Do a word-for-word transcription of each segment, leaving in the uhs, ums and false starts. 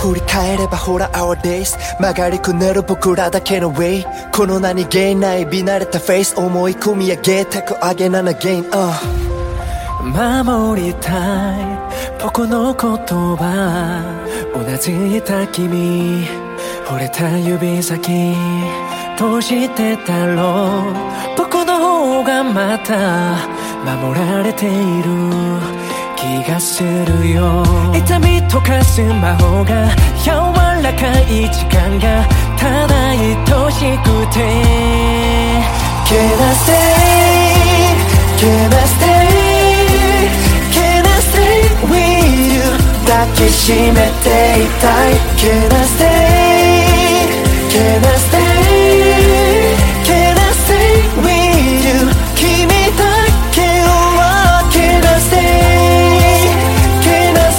振り返ればほら our days 曲がりくねる僕らだけの way この何気ない見慣れたフェイス思い込み上げてく上げななゲイン、uh、 守りたい僕の言葉うなずいた君惚れた指先どうしてだろう僕の方がまた守られている気がするよ痛みとかスマホが柔らかい時間がただ愛しくて Can I stay? Can I stay? Can I stay with you? 抱きしめていたい Can I stay? Can I stay? Can I stay with you? 君だけは Can I stay? Can I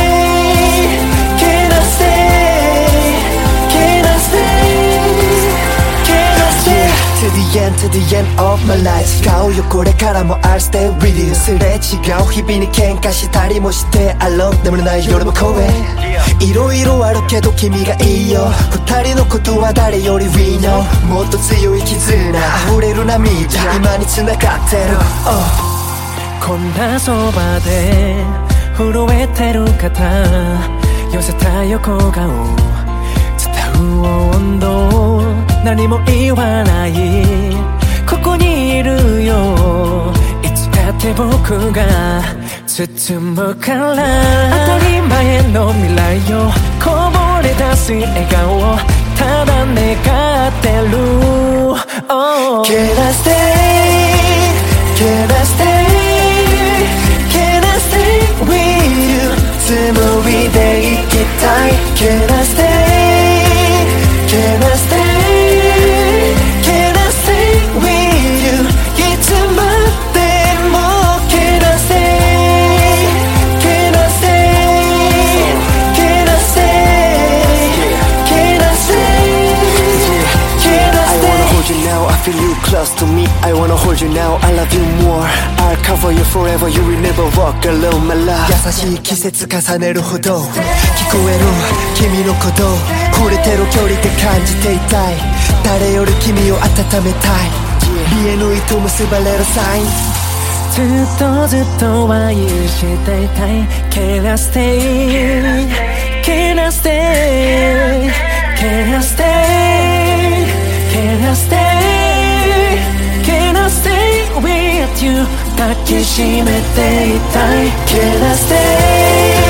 stay? Can I stay? Can I stay? Can I stay? To the end, to the end of my life 違うよこれからも I'll stay with you すれ違う日々に喧嘩したりもして Alone 眠れない夜も公園いろいろあるけど君がいいよ二人のことは誰より We know もっと強い絆溢れる涙今に繋がってる、oh、 こんなそばで震えてる方寄せた横顔伝う温度何も言わないここにいるよいつだって僕が包むから当たり前の未来よこぼれ出す笑顔ただ願ってる、oh、 Can I stay? Can I stay? Can I stay with you? 紡いでいきたい Can I stay? Can I stay? Can I stay with you? いつまでも Can I stay? Can I stay? Can I stay? Can I stay? Can I stay? I wanna hold you now, I feel you close to me I wanna hold you now, I love you more I'll cover you forever, you will never walk alone, my love 優しい季節重ねるほど聞こえる君の鼓動触れてる距離で感じていたい誰より君を温めたい見えぬ糸結ばれるサインずっとずっと愛していたい Can I stay? Can I stay? Can I stay? Can I stay? Can I stay with you? 抱きしめていたい Can I stay?